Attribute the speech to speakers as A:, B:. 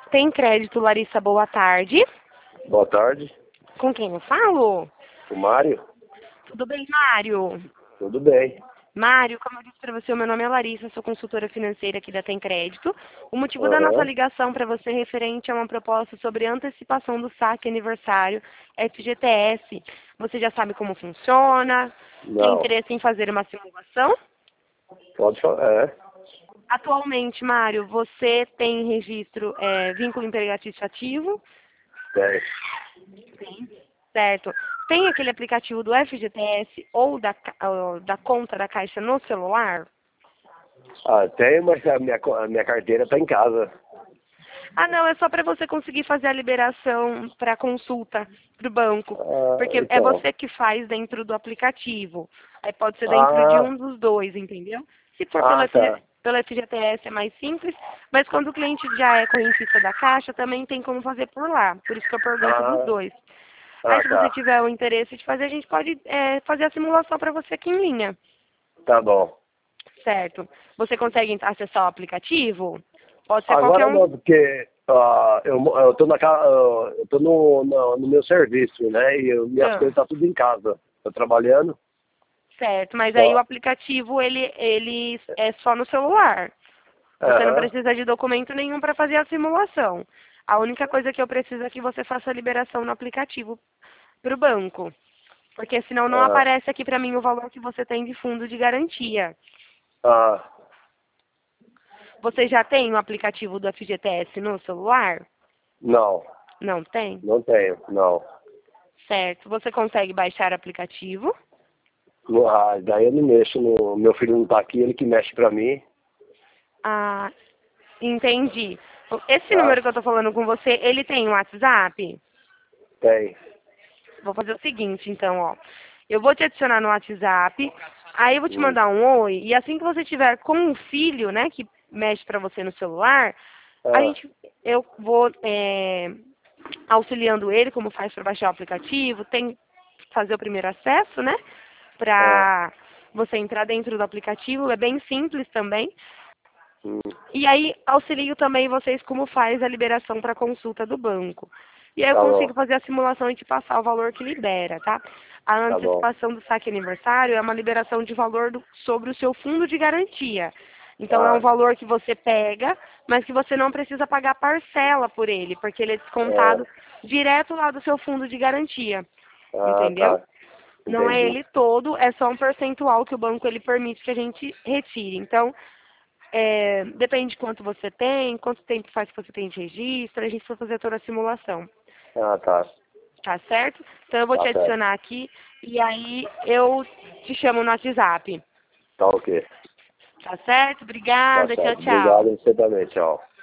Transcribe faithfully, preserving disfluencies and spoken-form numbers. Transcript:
A: Tem crédito, Larissa, boa tarde.
B: Boa tarde,
A: Com quem eu falo?
B: o Mário.
A: Tudo bem, Mário?
B: Tudo bem.
A: Mário, como eu disse para você, o meu nome é Larissa, sou consultora financeira aqui da Tem Crédito. O motivo da nossa
B: Aham.
A: ligação para você é referente a uma proposta sobre antecipação do saque aniversário F G T S. Você já sabe como funciona? Tem
B: Não,
A: interesse em fazer uma simulação?
B: pode falar. É,
A: Atualmente, Mário, você tem registro, é, vínculo empregatício ativo?
B: tem.
A: Certo. Tem aquele aplicativo do F G T S ou da, ca- ou da conta da Caixa no celular?
B: Ah, tem, mas a minha, co- a minha carteira está em casa.
A: Ah, não, é só para você conseguir fazer a liberação para consulta para o banco.
B: Ah,
A: Porque é
B: então.
A: você que faz dentro do aplicativo. Aí pode ser dentro de
B: Ah,
A: um dos dois, entendeu? Se for pelo,
B: ah,
A: F G,
B: tá.
A: pelo F G T S é mais simples, mas quando o cliente já é correntista da Caixa, também tem como fazer por lá. Por isso que eu pergunto dos
B: Ah,
A: dois. Aí
B: ah,
A: se você
B: tá.
A: tiver o interesse de fazer, a gente pode é, fazer a simulação para você aqui em linha.
B: Tá bom.
A: Certo. Você consegue acessar o aplicativo? Pode ser qualquer
B: Agora
A: um.
B: não, porque ah, eu, mo- eu tô, na, ca- ah, eu tô no, no, no meu serviço, né? E eu, minhas
A: Ah,
B: coisas tá tudo em casa. Tô trabalhando.
A: certo, mas aí o
B: Só.
A: aplicativo ele, ele é só no celular. Você não
B: Aham.
A: precisa de documento nenhum para fazer a simulação. A única coisa que eu preciso é que você faça a liberação no aplicativo para o banco. Porque senão não
B: Ah,
A: aparece aqui para mim o valor que você tem de fundo de garantia.
B: ah,
A: Você já tem o aplicativo do F G T S no celular?
B: não,
A: Não tem?
B: não tenho, não.
A: Certo. Você consegue baixar o aplicativo?
B: No, ah, daí eu não mexo, no, meu filho não tá aqui, ele que mexe pra mim,
A: Ah, entendi. Esse
B: tá?
A: número que eu tô falando com você, ele tem um WhatsApp?
B: Tem.
A: Vou fazer o seguinte, então, ó. Eu vou te adicionar no WhatsApp, aí eu vou te
B: Hum.
A: mandar um oi, e assim que você tiver com um filho, né, que mexe pra você no celular, a
B: Ah,
A: gente, eu vou é, auxiliando ele como faz para baixar o aplicativo, tem que fazer o primeiro acesso, né,
B: ah,
A: pra você entrar dentro do aplicativo, é bem simples também.
B: hum,
A: E aí auxilio também vocês como faz a liberação para consulta do banco. E aí eu
B: tá bom,
A: consigo fazer a simulação e te passar o valor que libera, tá? A
B: tá bom.
A: antecipação do saque aniversário é uma liberação de valor do- sobre o seu fundo de garantia. Então é um
B: Ah,
A: valor que você pega, mas que você não precisa pagar parcela por ele, porque ele é
B: é,
A: descontado direto lá do seu fundo de garantia.
B: ah,
A: Entendeu?
B: tá,
A: Não é
B: entendi.
A: ele todo, é só um percentual que o banco ele permite que a gente retire. Então, é, depende de quanto você tem, quanto tempo faz que você tem de registro, a gente vai fazer toda a simulação.
B: Ah, tá,
A: Tá certo? Então eu vou
B: tá
A: te
B: certo.
A: adicionar aqui e aí eu te chamo no WhatsApp.
B: Tá ok,
A: Tá certo?
B: tá
A: Obrigada, tchau,
B: certo.
A: tchau.
B: Obrigado, você também, tchau.